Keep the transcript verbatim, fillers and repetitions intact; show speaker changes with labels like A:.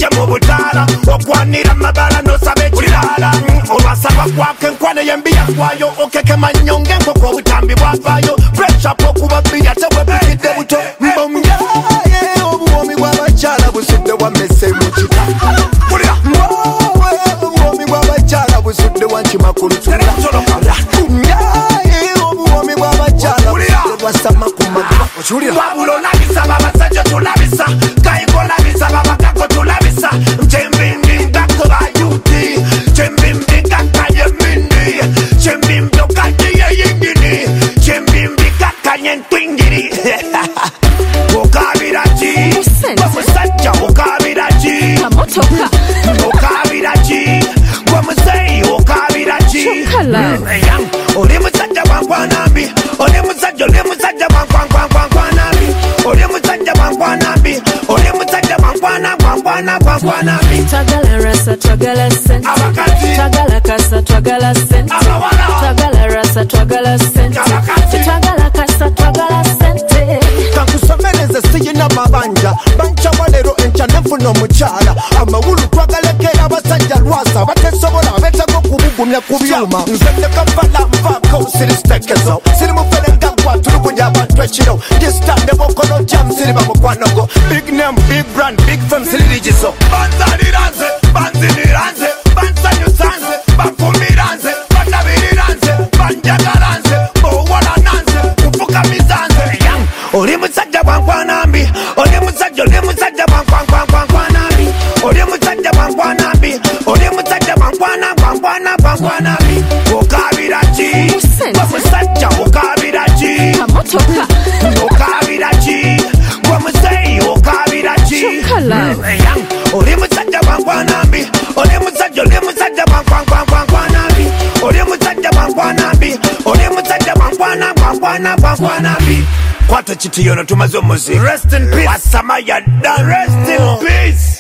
A: mu butaala okwanira mabala nosaba ekirala olwasaba kwake enkwane yembi yakwayo okekema nnyo ng'enkoko obutambi bwavaayo pressure okuba bbiri ate bwe bukidde buto mbomyaye obuwomi bw'abakyala busudde wammese mu kita obuwomi bw'abakyala busudde wankima ku lutula yaye obuwomi bw'abakyala busudde bwasama ku magulu wabula olabisa babasajja tulabisa kayingo olabisa babakako tulabisa nkyembimbi ngako bayuti kyembimbi kakanye mindi kyembimbi okajiye yingini kyembimbi kakanye ntwingiri okabiraki gwemusajja okabiraki okabiraki gwemuzeyi okabiraki oli musajja wankwanambi oli musajja oli musajja wankwankwankwankwanambi oli musajja wankwanambi oli musajja wankwana wankwana wankwanambi
B: twagala rasa twagala sente twagala kasa twagala sente twagala rasa twagala sente twagala kasa twagala sente
A: kankusomereze siyina mabanja banca walero enca nefuna omukyala amawulu twagalekera abasajja lwasa batesobola betego kubugumya ku byuma nze tekafala nvaako siri sitekezo siri mufere ngagwa tulugunya abantu ekiro disitande bokono jam siri bamukwanogo big name big brand big fam siri ligizo banzaliranze banziniranze bansanyusanze bafumiranze bandabiriranze banjagaranze owalananze kupfukamizanze oli musajja wankwanambi oli musajja oli musajja wankwankwankwankwanambi oli musajja wankwanambi oli musajja wankwana wankwana wankwanambi okabiraki gwemusajja okabiraki okabiraki gwemuzeyi okabiraki oli musajja wankwanambi oli musajja oli musajja wankwankwankwankwanambi oli musajja wankwanambi oli musajja wankwana wankwana wankwanambi kwata kiti yono tumaze omuziki rest in peace wasamaya done rest in peace